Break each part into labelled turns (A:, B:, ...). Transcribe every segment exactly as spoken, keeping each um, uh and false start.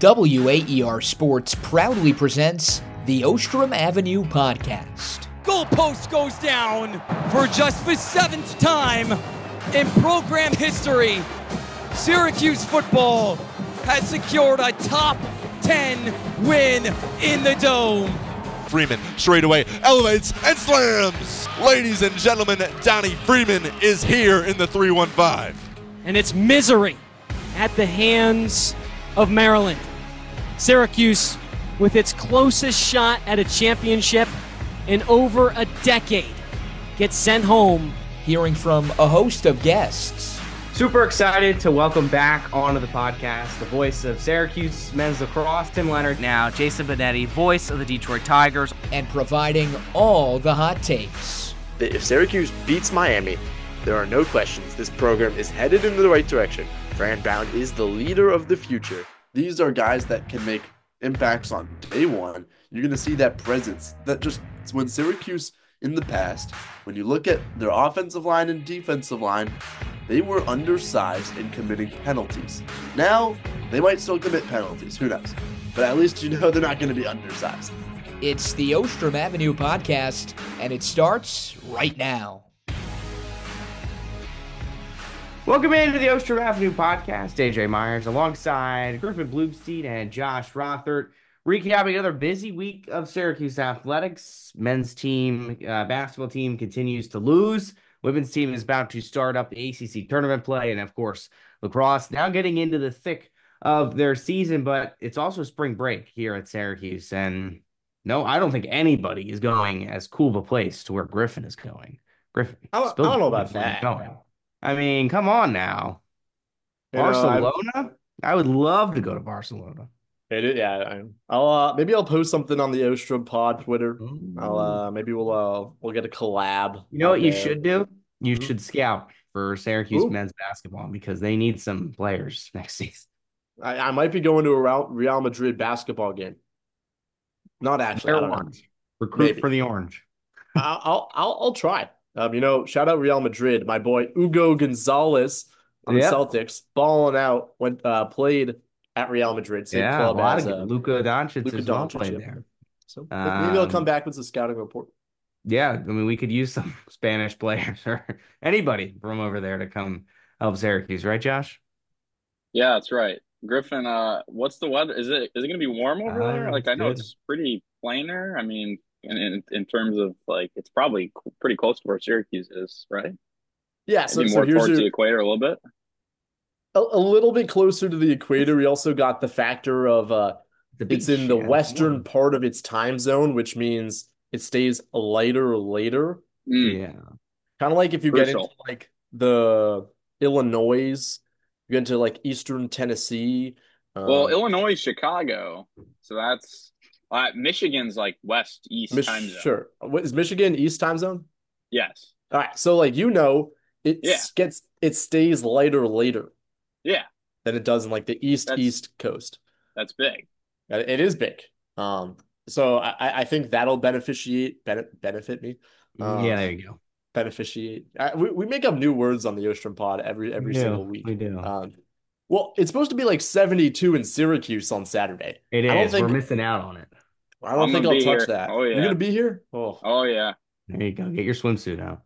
A: W A E R Sports proudly presents the Ostrom Avenue Podcast.
B: Goalpost goes down for just the seventh time in program history. Syracuse football has secured a top ten win in the Dome.
C: Freeman straight away elevates and slams. Ladies and gentlemen, Donnie Freeman is here in the three one five.
B: And it's misery at the hands of Maryland. Syracuse, with its closest shot at a championship in over a decade, gets sent home.
A: Hearing from a host of guests.
D: Super excited to welcome back onto the podcast the voice of Syracuse men's lacrosse, Tim Leonard.
E: Now, Jason Benetti, voice of the Detroit Tigers.
A: And providing all the hot takes.
F: If Syracuse beats Miami, there are no questions. This program is headed in the right direction. Fran Brown is the leader of the future.
G: These are guys that can make impacts on day one. You're going to see that presence. That just when Syracuse in the past, when you look at their offensive line and defensive line, they were undersized in committing penalties. Now, they might still commit penalties. Who knows? But at least you know they're not going to be undersized.
A: It's the Ostrom Avenue Podcast, and it starts right now.
D: Welcome into the Ostrom Avenue Podcast. A J Myers alongside Griffin Bloomstein and Josh Rothert, recapping another busy week of Syracuse athletics. Men's team, uh, basketball team continues to lose. Women's team is about to start up the A C C tournament play. And of course, lacrosse now getting into the thick of their season, but it's also spring break here at Syracuse. And no, I don't think anybody is going as cool of a place to where Griffin is going. Griffin,
F: I don't, I don't know about that.
D: Going. I mean, come on now.
F: You know,
D: Barcelona?
F: I've...
D: I would love to go to Barcelona.
F: It, yeah, I, I'll uh, maybe I'll post something on the Ostrom Pod Twitter. Mm-hmm. I'll uh, maybe we'll uh, we'll get a collab.
D: You know what
F: there.
D: you should do? You
F: Mm-hmm.
D: should scout for Syracuse
F: Ooh.
D: men's basketball because they need some players next season.
F: I, I might be going to a Real Madrid basketball game. Not actually. I don't
D: orange.
F: Know.
D: Recruit
F: Maybe.
D: for the orange.
F: I'll, I'll I'll I'll try. Um, you know, shout out Real Madrid. My boy Hugo Gonzalez on
D: yep.
F: the Celtics, balling out. Went uh, played at Real Madrid. Same
D: yeah,
F: club
D: a lot
F: as
D: of
F: uh,
D: Luka Doncic
F: Luka
D: as well
F: Doncic
D: played
F: yeah.
D: there.
F: So
D: um,
F: maybe I'll come back with a scouting report.
D: Yeah, I mean, we could use some Spanish players or anybody from over there to come help Syracuse, right, Josh?
H: Yeah, that's right. Griffin, uh, what's the weather? Is it is it gonna be warm over
D: uh,
H: there? Like I know
D: good.
H: it's pretty plainer. I mean, in, in in terms of like, it's probably pretty close to where Syracuse is, right?
F: Yeah, so,
H: Maybe
F: so
H: more
F: here's
H: towards
F: your,
H: the equator a little bit.
F: A, a little bit closer to the equator. We also got the factor of uh, it's in the western part of its time zone, which means it stays lighter later.
H: Mm.
D: Yeah,
F: kind of like if you
H: Crucial.
F: get into like the Illinois, you get into like eastern Tennessee. Um,
H: Well, Illinois, Chicago, so that's uh, Michigan's like west east
F: Mich-
H: time zone.
F: Sure, what, is Michigan east time zone?
H: Yes.
F: All right, so like you know, it
H: Yeah.
F: gets it stays lighter later.
H: Yeah.
F: Than it does in like the east
H: That's,
F: east coast.
H: That's big.
F: It is big. Um, so I, I think that'll beneficiate benefit benefit me. Um,
D: yeah, there you go.
F: Beneficiate. I, we we make up new words on the Ostrom Pod every every
D: we
F: single
D: do.
F: week.
D: We do.
F: Um, well, it's supposed to be like seventy-two in Syracuse on Saturday.
D: It is.
F: I don't think,
D: We're missing out on it.
F: I don't
H: I'm
F: think
H: gonna
F: I'll
H: be
F: touch
H: here.
F: that.
H: Oh, yeah.
F: You're gonna be here? Oh,
H: Oh yeah.
D: There you go. Get your swimsuit out.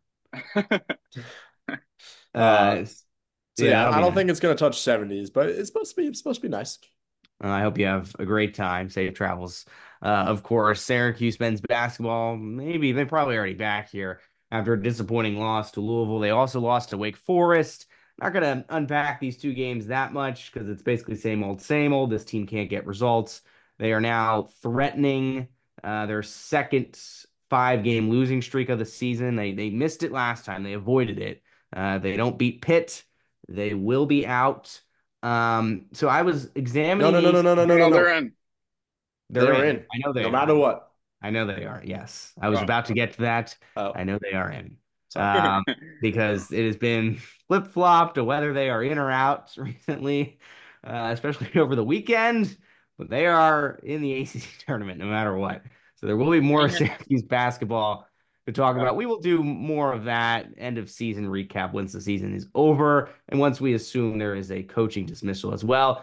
F: Uh,
D: Uh,
F: so
D: yeah,
F: yeah,
D: that'll
F: I
D: be
F: don't
D: nice.
F: think it's gonna touch seventies, but it's supposed to be. It's supposed to be nice.
D: Uh, I hope you have a great time. Safe travels. Uh, of course, Syracuse men's basketball, maybe they're probably already back here after a disappointing loss to Louisville. They also lost to Wake Forest. Not going to unpack these two games that much because it's basically same old, same old. This team can't get results. They are now threatening uh, their second five-game losing streak of the season. They they missed it last time. They avoided it. Uh, they don't beat Pitt. They will be out. Um, so I was examining.
F: No, no, no, no, no, no, no,
H: No,
F: no.
H: they're in.
D: They're,
F: They're
D: in.
F: in.
D: I know they
F: no
D: are.
F: matter what.
D: I know they are. Yes, I was
H: Oh.
D: about to get to that.
F: Oh.
D: I know they are in.
F: Sorry.
D: Um, because it has been flip-flopped to whether they are in or out recently, uh, especially over the weekend. But they are in the A C C tournament no matter what. So there will be more Syracuse basketball to talk about. We will do more of that end of season recap once the season is over and once we assume there is a coaching dismissal as well.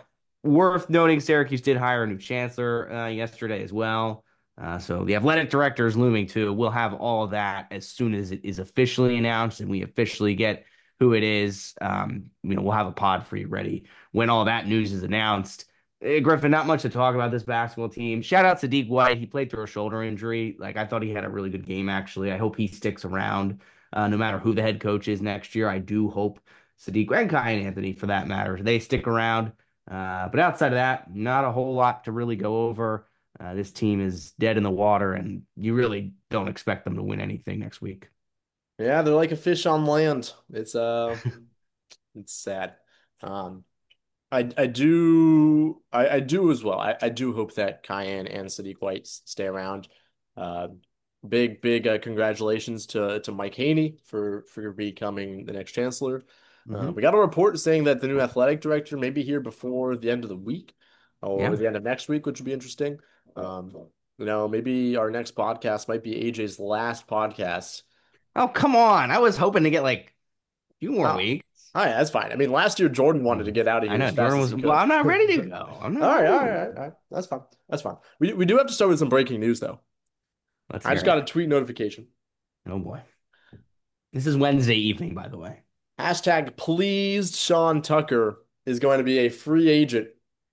D: worth noting, Syracuse did hire a new chancellor uh, yesterday as well. Uh, so the athletic director is looming too. We'll have all of that as soon as it is officially announced and we officially get who it is. Um, you know, we'll have a pod for you ready when all that news is announced. Eh, Griffin, not much to talk about this basketball team. Shout out Sadiq White. He played through a shoulder injury. Like, I thought he had a really good game, actually. I hope he sticks around uh, no matter who the head coach is next year. I do hope Sadiq and Kiyan Anthony, for that matter, they stick around. Uh, but outside of that, not a whole lot to really go over. Uh, this team is dead in the water, and you really don't expect them to win anything next week.
F: Yeah, they're like a fish on land. It's uh, it's sad. Um, I I do I, I do as well. I, I do hope that Kiyan and Sadiq White stay around. Uh, big big uh, congratulations to to Mike Haney for for becoming the next chancellor. Uh,
D: Mm-hmm.
F: we got a report saying that the new athletic director may be here before the end of the week or
D: Yeah.
F: the end of next week, which would be interesting. Um, you know, maybe our next podcast might be A J's last podcast.
D: Oh, come on. I was hoping to get like a few more
F: Oh,
D: weeks.
F: all right, that's fine. I mean, last year Jordan wanted to get out of
D: I
F: here
D: know
F: as fast
D: Jordan
F: as
D: was.
F: he could.
D: Well, I'm not ready to go. I'm not.
F: All right,
D: ready
F: all
D: to
F: right,
D: go.
F: all right. That's fine. That's fine. We we do have to start with some breaking news though.
D: Let's
F: I
D: hear
F: just
D: it.
F: got a tweet notification.
D: Oh boy. This is Wednesday evening, by the way.
F: Hashtag pleased Sean Tucker is going to be a free agent.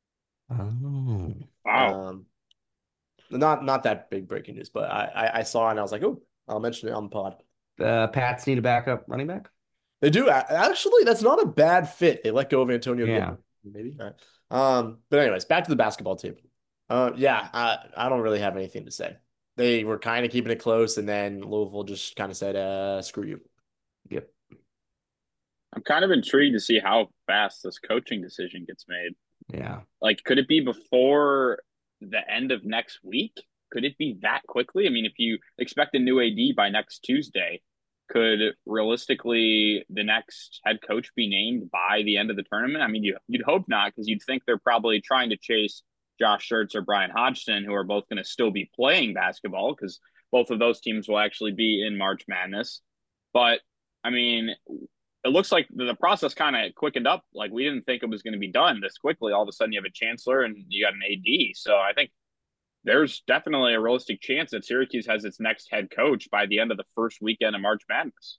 D: Oh.
H: Wow.
F: Um, not not that big breaking news, but I, I I saw it and I was like, oh, I'll mention it on the pod.
D: Uh, Pats need a backup running back.
F: They do a- actually. That's not a bad fit. They let go of Antonio
D: Yeah.
F: Gibson, maybe. All right. Um, but anyways, back to the basketball team. Uh, yeah, I I don't really have anything to say. They were kind of keeping it close, and then Louisville just kind of said, uh, screw you.
D: Yep.
H: I'm kind of intrigued to see how fast this coaching decision gets made.
D: Yeah.
H: Like, could it be before the end of next week? Could it be that quickly? I mean, if you expect a new A D by next Tuesday, could realistically the next head coach be named by the end of the tournament? I mean, you, you'd hope not, because you'd think they're probably trying to chase Josh Schertz or Brian Hodgson, who are both going to still be playing basketball, because both of those teams will actually be in March Madness. But, I mean, it looks like the process kind of quickened up. Like, we didn't think it was going to be done this quickly. All of a sudden, you have a chancellor and you got an A D. So I think there's definitely a realistic chance that Syracuse has its next head coach by the end of the first weekend of March Madness.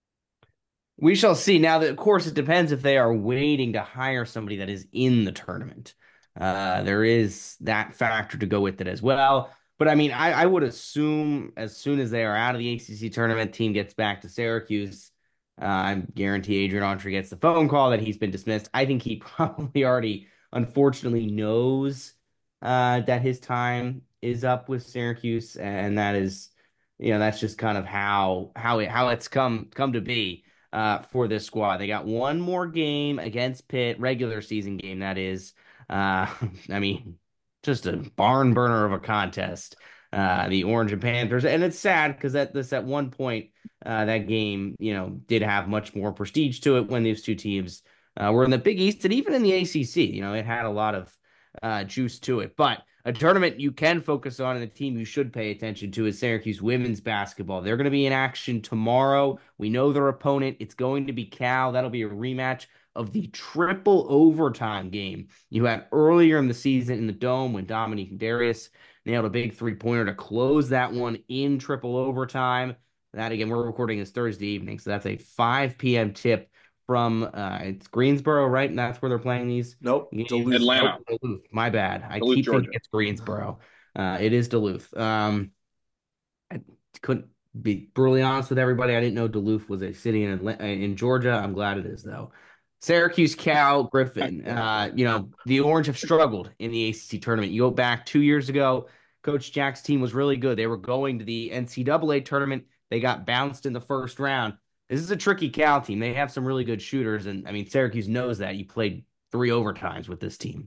D: We shall see. Now, that, of course, it depends if they are waiting to hire somebody that is in the tournament. Uh, there is that factor to go with it as well. But I mean, I, I would assume as soon as they are out of the A C C tournament, team gets back to Syracuse. Uh, I guarantee Adrian Autry gets the phone call that he's been dismissed. I think he probably already, unfortunately, knows uh, that his time is up with Syracuse, and that is, you know, that's just kind of how how it how it's come come to be uh, for this squad. They got one more game against Pitt, regular season game, that is. Uh, I mean, just a barn burner of a contest. Uh, the Orange and Panthers, and it's sad because at this at one point, uh, that game, you know, did have much more prestige to it when these two teams uh, were in the Big East and even in the A C C. You know, it had a lot of uh, juice to it. But a tournament you can focus on and a team you should pay attention to is Syracuse women's basketball. They're going to be in action tomorrow. We know their opponent. It's going to be Cal. That'll be a rematch of the triple overtime game you had earlier in the season in the Dome when Dominique Darius nailed a big three-pointer to close that one in triple overtime. That, again, we're recording this Thursday evening, so that's a five p.m. tip from uh, it's Greensboro, right? And that's where they're playing these.
F: Nope, Duluth.
H: Atlanta.
D: Oh, Duluth. My bad. I
H: Duluth,
D: keep
H: Georgia.
D: thinking it's Greensboro. Uh, it is Duluth. Um, I couldn't be brutally honest with everybody. I didn't know Duluth was a city in Atlanta, in Georgia. I'm glad it is, though. Syracuse, Cal, Griffin. Uh, you know, the Orange have struggled in the A C C tournament. You go back two years ago, Coach Jack's team was really good. They were going to the N C double A tournament. They got bounced in the first round. This is a tricky Cal team. They have some really good shooters, and I mean, Syracuse knows that. You played three overtimes with this team.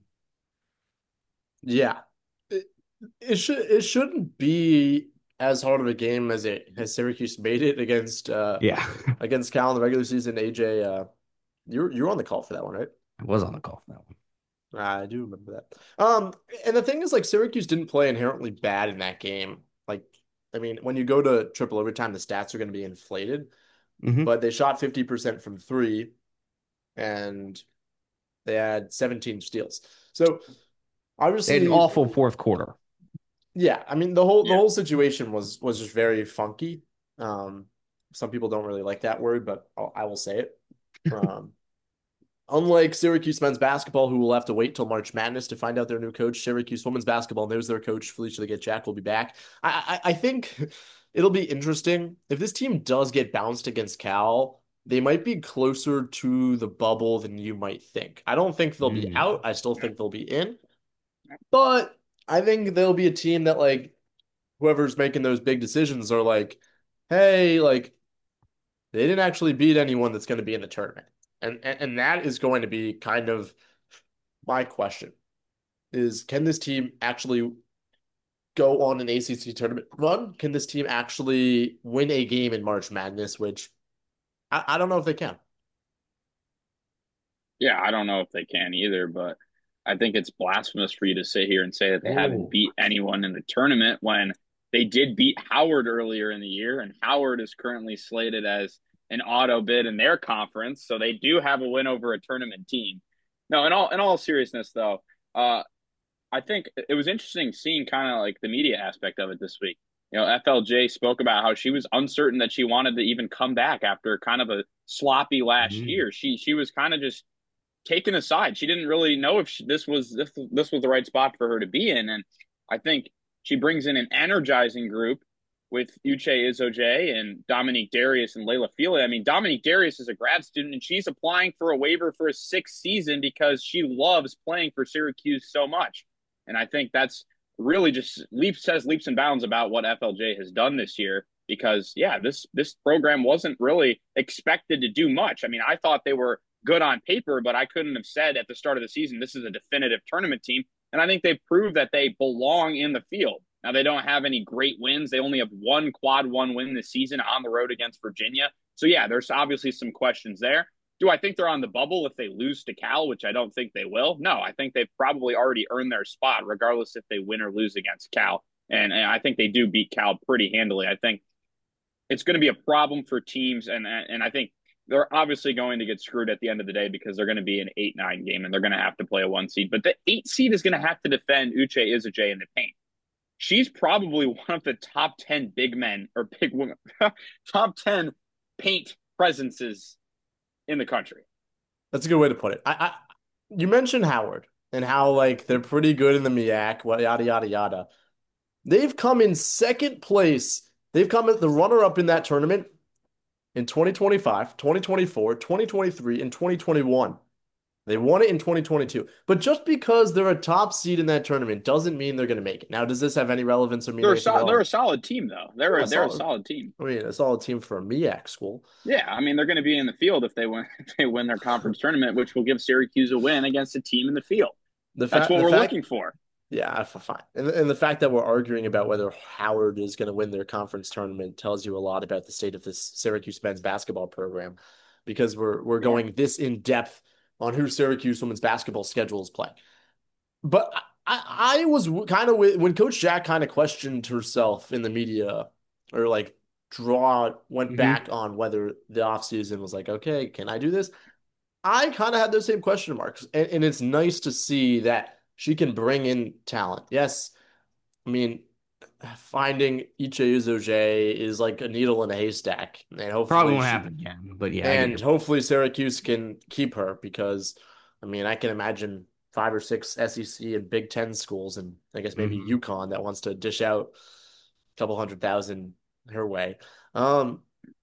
F: Yeah, it, it should it shouldn't be as hard of a game as it as Syracuse made it against uh
D: Yeah,
F: against Cal in the regular season. A J, uh, you you were on the call for that one, right?
D: I was on the call for that one.
F: I do remember that. Um, and the thing is, like, Syracuse didn't play inherently bad in that game. Like, I mean, when you go to triple overtime, the stats are going to be inflated.
D: Mm-hmm.
F: But they shot fifty percent from three, and They had seventeen steals. So
D: They had an
F: obviously,
D: awful fourth quarter.
F: yeah, I mean the whole the
H: Yeah.
F: whole situation was was just very funky. Um, some people don't really like that word, but I'll, I will say it. Um, unlike Syracuse men's basketball, who will have to wait till March Madness to find out their new coach, Syracuse women's basketball knows their coach, Felicia Leggett-Jack, will be back. I, I I think it'll be interesting if this team does get bounced against Cal. They might be closer to the bubble than you might think. I don't think they'll be
D: Mm.
F: out. I still think they'll be in, but I think they'll be a team that like whoever's making those big decisions are like, hey, like they didn't actually beat anyone that's going to be in the tournament. And, and and that is going to be kind of my question is can this team actually go on an A C C tournament run? Can this team actually win a game in March Madness, which I, I don't know if they can.
H: Yeah, I don't know if they can either, but I think it's blasphemous for you to sit here and say that they haven't
D: Ooh.
H: beat anyone in the tournament when they did beat Howard earlier in the year, and Howard is currently slated as an auto bid in their conference, so they do have a win over a tournament team. No, in all in all seriousness though, uh, I think it was interesting seeing kind of like the media aspect of it this week. You know, F L J spoke about how she was uncertain that she wanted to even come back after kind of a sloppy last
D: Mhm.
H: year. She she was kind of just taken aside. She didn't really know if she, this was this, this was the right spot for her to be in. And I think she brings in an energizing group with Uche Izoje and Dominique Darius and Layla Feely. I mean, Dominique Darius is a grad student and she's applying for a waiver for a sixth season because she loves playing for Syracuse so much. And I think that's really just leaps says leaps and bounds about what F L J has done this year. Because yeah, this this program wasn't really expected to do much. I mean, I thought they were good on paper, but I couldn't have said at the start of the season this is a definitive tournament team. And I think they've proved that they belong in the field. Now they don't have any great wins. They only have one quad one win this season on the road against Virginia. So yeah, there's obviously some questions there. Do I think they're on the bubble if they lose to Cal, which I don't think they will? No, I think they've probably already earned their spot, regardless if they win or lose against Cal. And, and I think they do beat Cal pretty handily. I think it's going to be a problem for teams, and and I think they're obviously going to get screwed at the end of the day because they're going to be an eight nine game and they're going to have to play a one seed. But the eight seed is going to have to defend Uche Izoje in the paint. She's probably one of the top ten big men or big women, top ten paint presences in the country.
F: That's a good way to put it. I, I you mentioned Howard and how like they're pretty good in the M E A C, what yada yada yada. They've come in second place. They've come as the runner-up in that tournament in twenty twenty-five, twenty twenty-four, twenty twenty-three, and twenty twenty-one. They won it in twenty twenty-two. But just because they're a top seed in that tournament doesn't mean they're going to make it. Now, does this have any relevance or mean
H: They're a,
F: anything at
H: sol-
F: all?
H: they're a solid team, though. They're,
F: Yeah,
H: a, they're a
F: solid.
H: solid team.
F: I mean, a solid team for a M E A C school.
H: Yeah, I mean, they're going to be in the field if they win if they win their conference tournament, which will give Syracuse a win against a team in the field.
F: The
H: That's
F: fa-
H: what
F: the
H: we're
F: fact-
H: looking for.
F: Yeah, fine. And, and the fact that we're arguing about whether Howard is going to win their conference tournament tells you a lot about the state of this Syracuse men's basketball program, because we're we're going this in depth on who Syracuse women's basketball schedules play. But I, I was kind of when Coach Jack kind of questioned herself in the media, or like draw went
D: Mhm.
F: back on whether the offseason was like, okay, can I do this? I kind of had those same question marks. And, and it's nice to see that she can bring in talent. Yes, I mean, finding Iche Uzoje is like a needle in a haystack. And hopefully
D: Probably won't
F: she-
D: happen again, but yeah. I
F: and
D: get it.
F: hopefully Syracuse can keep her because, I mean, I can imagine five or six S E C and Big Ten schools, and I guess maybe
D: Mhm.
F: UConn that wants to dish out a couple hundred thousand her way. Um,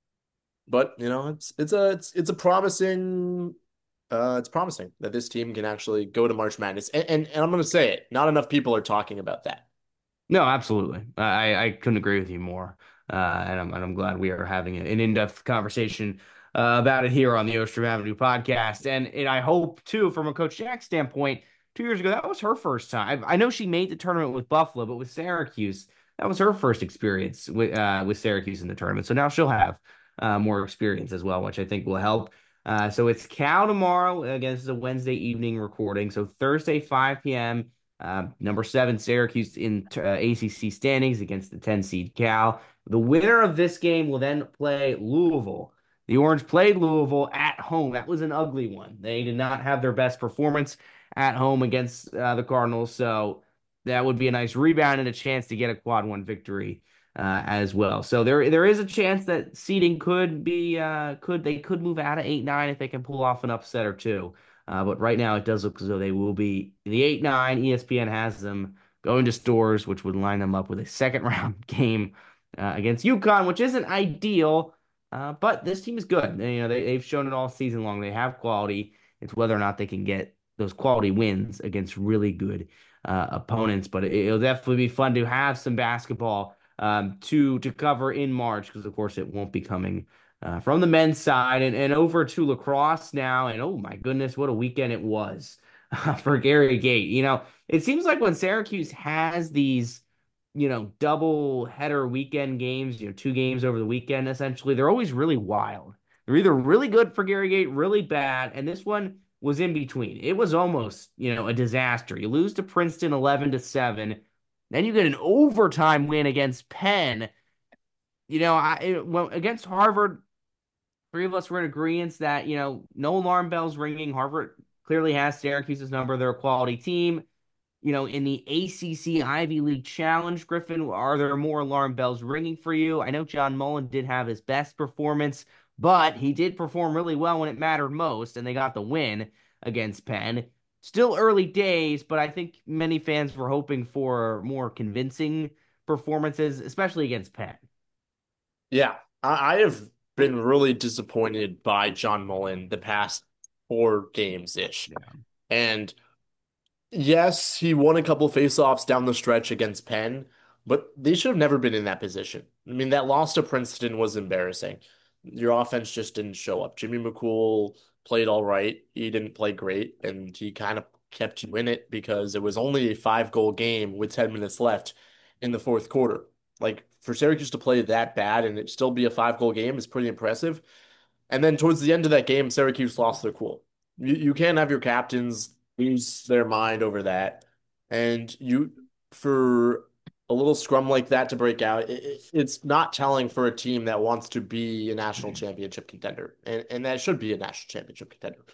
F: but you know, it's it's a it's it's a promising uh it's promising that this team can actually go to March Madness. And and, and I'm gonna say it, not enough people are talking about that.
D: No, absolutely. I, I couldn't agree with you more. Uh, and I'm, and I'm glad we are having an in-depth conversation uh, about it here on the Ostrom Avenue podcast. And, and I hope, too, from a Coach Jack standpoint, two years ago, that was her first time. I know she made the tournament with Buffalo, but with Syracuse, that was her first experience with, uh, with Syracuse in the tournament. So now she'll have uh, more experience as well, which I think will help. Uh, so it's Cal tomorrow. Again, this is a Wednesday evening recording. So Thursday, five p.m., Uh, number seven, Syracuse in uh, A C C standings against the ten seed Cal. The winner of this game will then play Louisville The Orange played Louisville at home. That was an ugly one. They did not have their best performance at home against uh, the Cardinals, so that would be a nice rebound and a chance to get a quad one victory uh, as well. So there there is a chance that seeding could be uh, could they could move out of eight nine if they can pull off an upset or two. Uh, but right now it does look as though they will be the eight nine. E S P N has them going to Stores, which would line them up with a second round game uh, against UConn, which isn't ideal. Uh, but this team is good. They, you know, they, they've shown it all season long. They have quality. It's whether or not they can get those quality wins against really good uh, opponents. But it, it'll definitely be fun to have some basketball um, to to cover in March because, of course, it won't be coming uh, from the men's side. And, and over to lacrosse now. And oh my goodness, what a weekend it was for Gary Gait. You know, it seems like when Syracuse has these you know, double header weekend games, you know, two games over the weekend, essentially, they're always really wild. They're either really good for Gary Gait, really bad, and this one was in between. It was almost, you know, a disaster. You lose to Princeton eleven to seven, then you get an overtime win against Penn. You know, I it, well, against Harvard, three of us were in agreement that, you know, no alarm bells ringing. Harvard clearly has Syracuse's number. They're a quality team. You know, in the A C C Ivy League Challenge, Griffin, are there more alarm bells ringing for you? I know John Mullen did have his best performance, but he did perform really well when it mattered most, and they got the win against Penn. Still early days, but I think many fans were hoping for more convincing performances, especially against Penn.
F: Yeah, I, I have been really disappointed by John Mullen the past four games ish.
D: Yeah.
F: And yes, he won a couple faceoffs down the stretch against Penn, but they should have never been in that position. I mean, that loss to Princeton was embarrassing. Your offense just didn't show up. Jimmy McCool played all right. He didn't play great, and he kind of kept you in it because it was only a five goal game with ten minutes left in the fourth quarter. Like, for Syracuse to play that bad and it still be a five goal game is pretty impressive. And then towards the end of that game, Syracuse lost their cool. You, you can't have your captains lose their mind over that. And you, for a little scrum like that to break out, it, it's not telling for a team that wants to be a national championship contender. And, and that should be a national championship contender.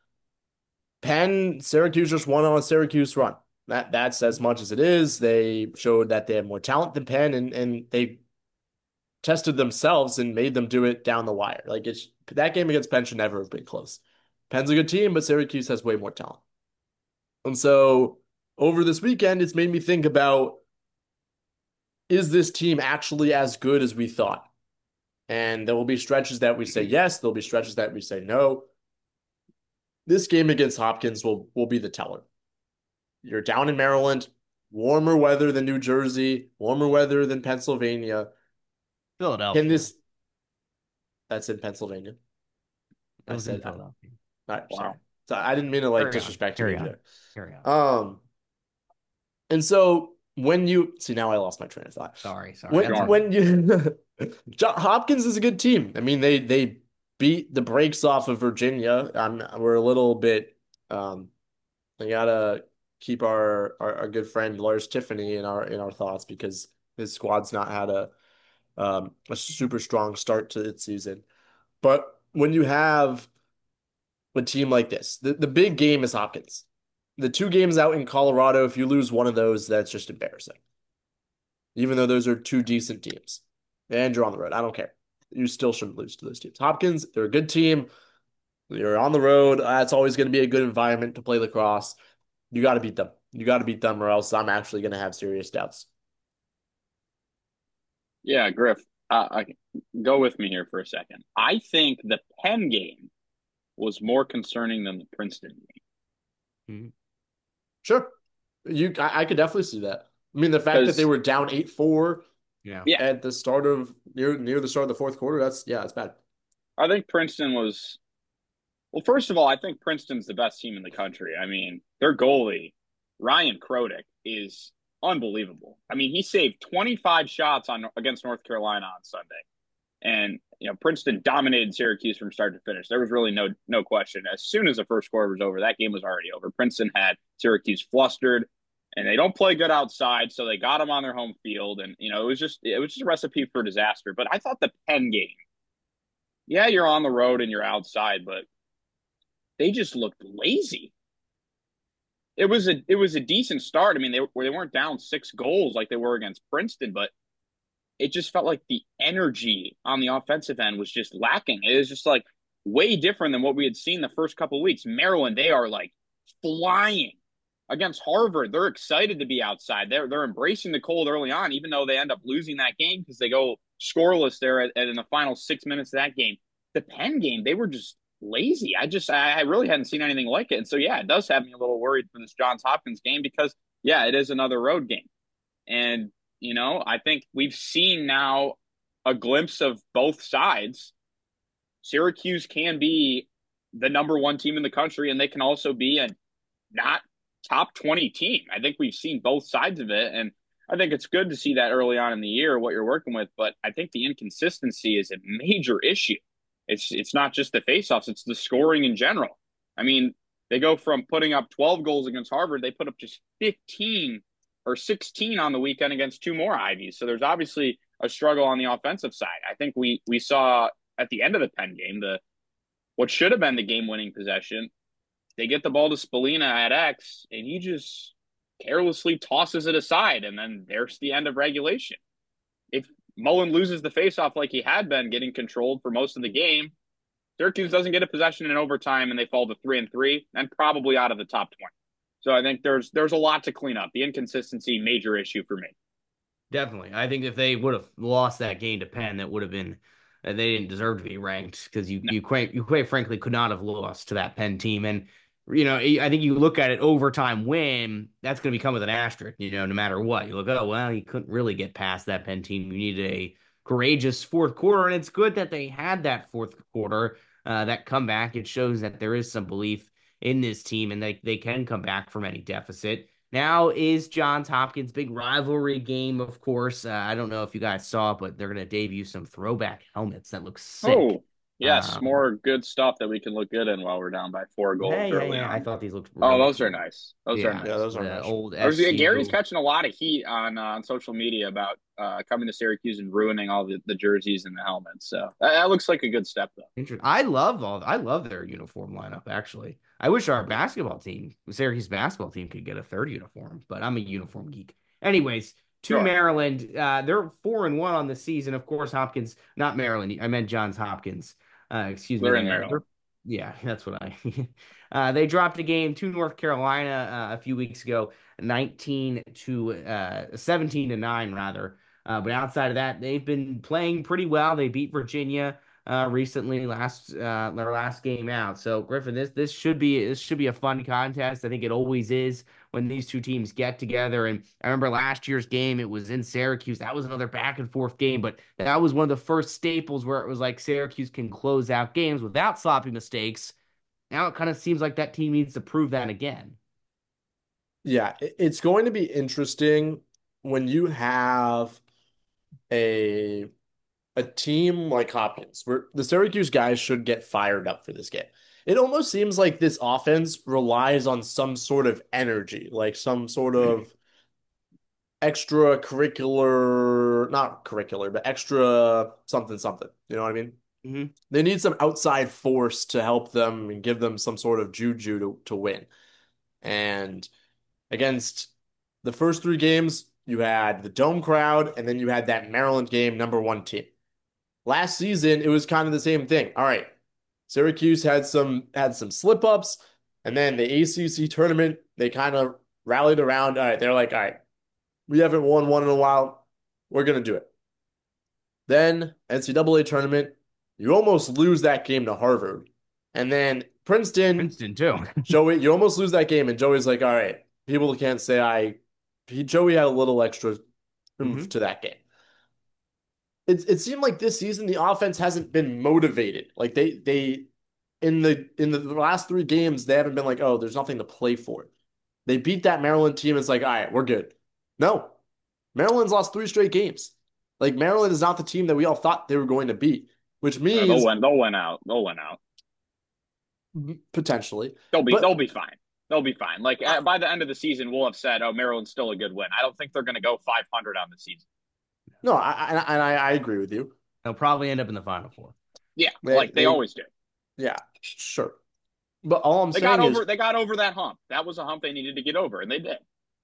F: Penn, Syracuse just won on a Syracuse run. That that's as much as it is. They showed that they have more talent than Penn, and, and they tested themselves and made them do it down the wire. Like it's that game against Penn should never have been close. Penn's a good team, but Syracuse has way more talent. And so over this weekend, it's made me think about, is this team actually as good as we thought? And there will be stretches that we say yes, there'll be stretches that we say no. This game against Hopkins will, will be the teller. You're down in Maryland, warmer weather than New Jersey, warmer weather than Pennsylvania.
D: Philadelphia.
F: Can this? That's in Pennsylvania.
D: That
F: I
D: was
F: said
D: in Philadelphia.
F: All right,
H: Wow.
F: sorry. So I didn't mean to like
D: Carry
F: disrespect
D: on.
F: you
D: Carry
F: there.
D: Carry on.
F: Um, and so when you see now, I lost my train of thought.
D: Sorry, sorry.
F: When
D: That's
F: when you John Hopkins is a good team. I mean, they they beat the brakes off of Virginia. I'm we're a little bit um, we gotta keep our, our our good friend Lars Tiffany in our in our thoughts because his squad's not had a um a super strong start to its season. But when you have a team like this, the, the big game is Hopkins. The two games out in Colorado, if you lose one of those, that's just embarrassing. Even though those are two decent teams. And you're on the road. I don't care. You still shouldn't lose to those teams. Hopkins, they're a good team. You're on the road. That's always going to be a good environment to play lacrosse. You got to beat them. You got to beat them or else I'm actually going to have serious doubts.
H: Yeah, Griff, uh, I, go with me here for a second. I think the Penn game was more concerning than the Princeton game.
D: Mm-hmm.
F: Sure. You, I, I could definitely see that. I mean, the fact that they were down eight four
D: Yeah.
H: Yeah.
F: at the start of near near the start of the fourth quarter, that's yeah, it's bad.
H: I think Princeton was well, first of all, I think Princeton's the best team in the country. I mean, their goalie, Ryan Krodick, is unbelievable. I mean, he saved twenty-five shots on against North Carolina on Sunday. And you know, Princeton dominated Syracuse from start to finish. There was really no no question. As soon as the first quarter was over, that game was already over. Princeton had Syracuse flustered. And they don't play good outside, so they got them on their home field. And, you know, it was just it was just a recipe for disaster. But I thought the Penn game yeah, you're on the road and you're outside, but they just looked lazy. It was a it was a decent start. I mean, they were they weren't down six goals like they were against Princeton, but it just felt like the energy on the offensive end was just lacking. It was just like way different than what we had seen the first couple of weeks. Maryland, they are like flying against Harvard. They're excited to be outside. They're they're embracing the cold early on, even though they end up losing that game because they go scoreless there at, at in the final six minutes of that game. The Penn game, they were just lazy. I just I, I really hadn't seen anything like it. And so yeah, it does have me a little worried for this Johns Hopkins game because yeah, it is another road game. And you know, I think we've seen now a glimpse of both sides. Syracuse can be the number one team in the country, and they can also be a not top twenty team. I think we've seen both sides of it, and I think it's good to see that early on in the year what you're working with. But I think the inconsistency is a major issue. It's it's not just the faceoffs; it's the scoring in general. I mean, they go from putting up twelve goals against Harvard, they put up just fifteen or sixteen on the weekend against two more Ivies. So there's obviously a struggle on the offensive side. I think we we saw at the end of the Penn game the what should have been the game-winning possession. They get the ball to Spallina at X, and he just carelessly tosses it aside, and then there's the end of regulation. If Mullen loses the faceoff like he had been getting controlled for most of the game, Syracuse doesn't get a possession in overtime, and they fall to three and three, and probably out of the top twenty. So I think there's there's a lot to clean up. The inconsistency, major issue for me.
D: Definitely. I think if they would have lost that game to Penn, that would have been uh, they didn't deserve to be ranked because you, no. you quite you quite frankly could not have lost to that Penn team. And you know, I think you look at it overtime win, that's going to become with an asterisk. You know, no matter what, you look, oh well, you couldn't really get past that Penn team. You needed a courageous fourth quarter, and it's good that they had that fourth quarter, uh, that comeback. It shows that there is some belief in this team, and they, they can come back from any deficit. Now is Johns Hopkins' big rivalry game, of course. Uh, I don't know if you guys saw it, but they're going to debut some throwback helmets that look sick.
H: Oh, yes, um, more good stuff that we can look good in while we're down by four goals
D: yeah,
H: early
D: yeah, yeah.
H: on.
D: I thought these looked really
H: Oh, those
D: cool.
H: are nice. Those
D: yeah,
H: are nice.
F: Yeah, those are
D: the
F: nice.
D: old
H: was, yeah, Gary's
D: gold.
H: catching a lot of heat on uh, on social media about uh, coming to Syracuse and ruining all the, the jerseys and the helmets. So that, that looks like a good step, though.
D: Interesting. I love all. I love their uniform lineup. Actually, I wish our basketball team, Syracuse basketball team, could get a third uniform. But I'm a uniform geek. Anyways, to
H: Sure.
D: Maryland, uh, they're four and one on the season. Of course, Hopkins, not Maryland. I meant Johns Hopkins. Uh, excuse
H: They're
D: me.
H: in
D: They're-
H: Maryland.
D: Yeah, that's what I. uh, they dropped a game to North Carolina uh, a few weeks ago, nineteen to uh, seventeen to nine rather. Uh, but outside of that, they've been playing pretty well. They beat Virginia uh, recently, last uh, their last game out. So Griffin, this this should be this should be a fun contest. I think it always is when these two teams get together. And I remember last year's game; it was in Syracuse. That was another back and forth game, but that was one of the first staples where it was like Syracuse can close out games without sloppy mistakes. Now it kind of seems like that team needs to prove that again.
F: Yeah, it- it's going to be interesting when you have a a team like Hopkins, where the Syracuse guys should get fired up for this game. It almost seems like this offense relies on some sort of energy, like some sort of extracurricular, not curricular, but extra something something. You know what I mean?
D: Mm-hmm.
F: They need some outside force to help them and give them some sort of juju to, to win. And against the first three games, you had the dome crowd, and then you had that Maryland game, number one team. Last season, it was kind of the same thing. All right, Syracuse had some had some slip ups, and then the A C C tournament, they kind of rallied around. All right, they're like, all right, we haven't won one in a while. We're gonna do it. Then N C double A tournament, you almost lose that game to Harvard, and then Princeton,
D: Princeton too.
F: Joey, you almost lose that game, and Joey's like, all right, people can't say I. He, Joey had a little extra oomph
D: Mm-hmm.
F: to that game. It it seemed like this season the offense hasn't been motivated. Like they they in the in the last three games they haven't been like, oh, there's nothing to play for. They beat that Maryland team. It's like, all right, we're good. No, Maryland's lost three straight games. Like Maryland is not the team that we all thought they were going to beat, which
H: Yeah,
F: means
H: they'll win. They'll win out. They'll win out.
F: potentially.
H: They'll be.
F: But-
H: they'll be fine. They'll be fine. Like uh, by the end of the season, we'll have said, "Oh, Maryland's still a good win." I don't think they're going to go five hundred on the season.
F: No, I, I, I I agree with you.
D: They'll probably end up in the Final Four.
H: Yeah,
F: They,
H: like they,
F: they
H: always do.
F: Yeah, sure. But all I'm
H: they
F: saying
H: got over
F: is,
H: they got over that hump. That was a hump they needed to get over, and they did.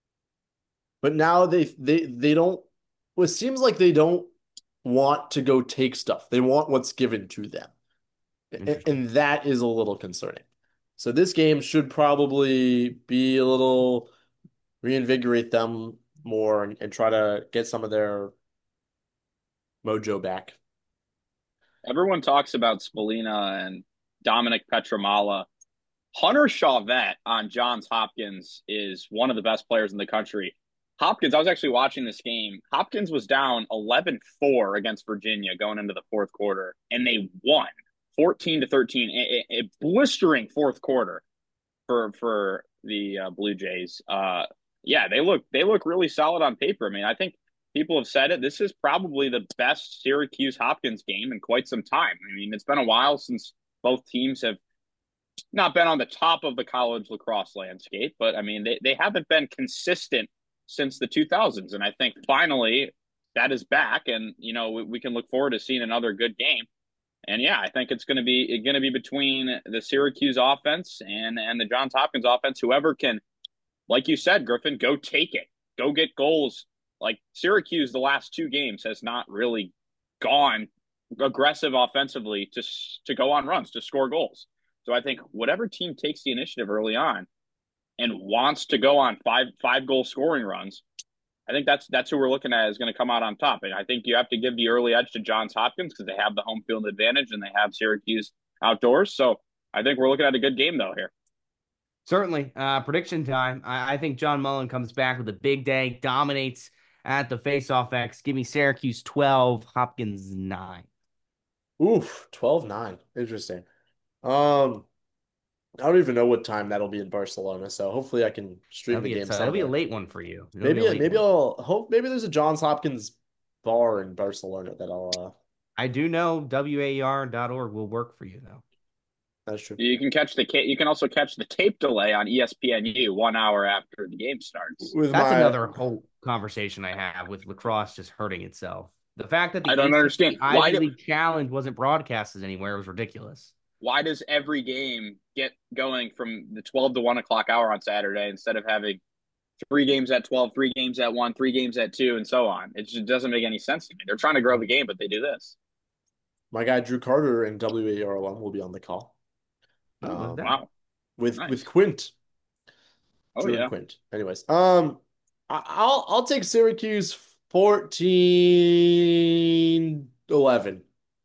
F: but now they they they don't. Well, it seems like they don't want to go take stuff. They want what's given to them, and, and that is a little concerning. So this game should probably be a little reinvigorate them more and, and try to get some of their mojo back.
H: Everyone talks about Spallina and Dominic Petramala. Hunter Chauvet on Johns Hopkins is one of the best players in the country. Hopkins, I was actually watching this game. Hopkins was down eleven four against Virginia going into the fourth quarter, and they won fourteen to thirteen. A, a blistering fourth quarter for for the uh, Blue Jays. Uh, yeah, they look they look really solid on paper. I mean, I think people have said it. This is probably the best Syracuse Hopkins game in quite some time. I mean, it's been a while since both teams have not been on the top of the college lacrosse landscape, but I mean, they, they haven't been consistent since the two thousands. And I think finally that is back. And, you know, we, we can look forward to seeing another good game. And yeah, I think it's going to be going to be between the Syracuse offense and, and the Johns Hopkins offense. Whoever can, like you said, Griffin, go take it, go get goals. Like Syracuse, the last two games has not really gone aggressive offensively to to go on runs, to score goals. So I think whatever team takes the initiative early on and wants to go on five five goal scoring runs, I think that's that's who we're looking at is going to come out on top. And I think you have to give the early edge to Johns Hopkins because they have the home field advantage and they have Syracuse outdoors. So I think we're looking at a good game though here.
D: Certainly. Uh, prediction time. I, I think John Mullen comes back with a big day, dominates at the face-off X. Give me Syracuse twelve, Hopkins nine.
F: Oof, twelve nine. Interesting. Um, I don't even know what time that'll be in Barcelona, so hopefully I can stream
D: That'll
F: the
D: be,
F: game.
D: a, that'll be a late one for you. It'll
F: Maybe maybe
D: one.
F: I'll hope maybe there's a Johns Hopkins bar in Barcelona that I'll. Uh...
D: I do know W A E R dot org will work for you though.
F: That's true.
H: You can catch the you can also catch the tape delay on E S P N U one hour after the game starts.
F: With
D: That's
F: my...
D: another whole conversation I have with lacrosse just hurting itself. The fact that the
H: I don't
D: A C C
H: understand
D: Ivy
H: why
D: League
H: do...
D: Challenge wasn't broadcasted anywhere was ridiculous.
H: Why does every game get going from the twelve to one o'clock hour on Saturday instead of having three games at twelve, three games at one, three games at two, and so on? It just doesn't make any sense to me. They're trying to grow the game, but they do this.
F: My guy Drew Carter and W A E R one will be on the call.
D: Oh,
F: um,
H: wow.
F: With
H: Nice.
F: with Quint.
H: Oh
F: Drew
H: yeah.
F: Quint. Anyways, um, I, I'll I'll take Syracuse fourteen eleven.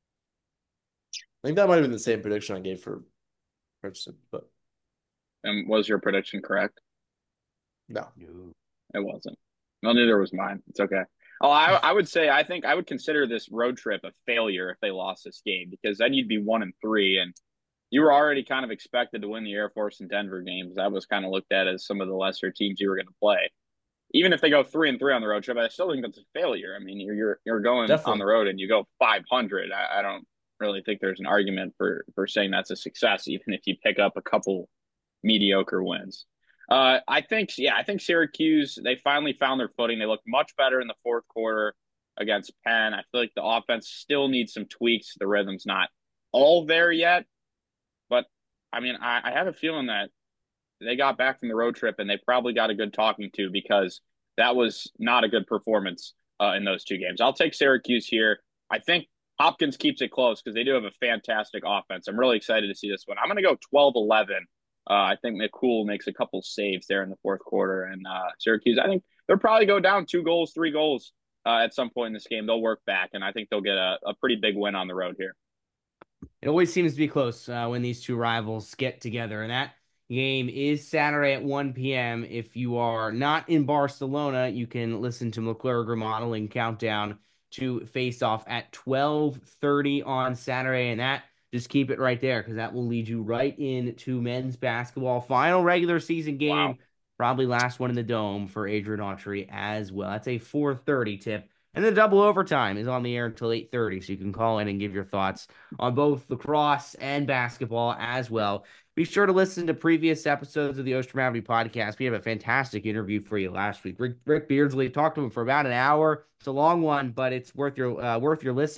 F: I think that might have been the same prediction I gave for Princeton, but
H: And was your prediction correct?
F: no.
H: It wasn't. No, neither was mine. It's okay. Oh, I, I would say I think I would consider this road trip a failure if they lost this game because then you'd be one and three, and you were already kind of expected to win the Air Force and Denver games. That was kind of looked at as some of the lesser teams you were going to play. Even if they go three and three on the road trip, I still think that's a failure. I mean, you're you're, you're going
F: Definitely.
H: on the road and you go five hundred. I, I don't really think there's an argument for for saying that's a success, even if you pick up a couple mediocre wins. Uh, I think, yeah, I think Syracuse, they finally found their footing. They looked much better in the fourth quarter against Penn. I feel like the offense still needs some tweaks. The rhythm's not all there yet. But, I mean, I, I have a feeling that they got back from the road trip and they probably got a good talking to because that was not a good performance uh, in those two games. I'll take Syracuse here. I think Hopkins keeps it close because they do have a fantastic offense. I'm really excited to see this one. I'm going to go twelve eleven. Uh, I think McCool makes a couple saves there in the fourth quarter. And uh, Syracuse, I think they'll probably go down two goals, three goals uh, at some point in this game. They'll work back, and I think they'll get a, a pretty big win on the road here.
D: It always seems to be close uh, when these two rivals get together. And that game is Saturday at one p.m. If you are not in Barcelona, you can listen to McClure Remodeling Countdown to face off at twelve thirty on Saturday. And that just keep it right there because that will lead you right into men's basketball. Final regular season game,
H: Wow.
D: Probably last one in the Dome for Adrian Autry as well. That's a four thirty tip. And the double overtime is on the air until eight thirty, so you can call in and give your thoughts on both lacrosse and basketball as well. Be sure to listen to previous episodes of the Ostrom Avenue podcast. We have a fantastic interview for you last week. Rick, Rick Beardsley talked to him for about an hour. It's a long one, but it's worth your uh, worth your listen. If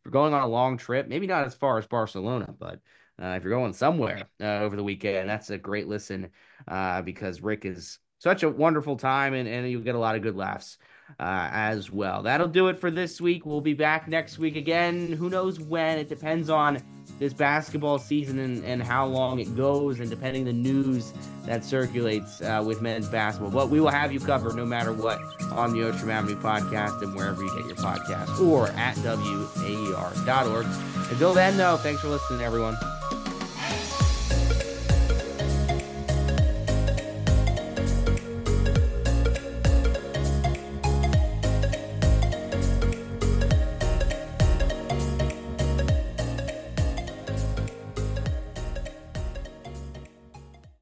D: you're going on a long trip, maybe not as far as Barcelona, but uh, if you're going somewhere uh, over the weekend, that's a great listen uh, because Rick is such a wonderful time, and, and you'll get a lot of good laughs uh, as well. That'll do it for this week. We'll be back next week again. Who knows when? It depends on this basketball season and, and how long it goes, and depending the news that circulates uh, with men's basketball. But we will have you covered no matter what on the Ostrom Avenue podcast and wherever you get your podcasts, or at W A E R dot org. Until then, though, thanks for listening, everyone.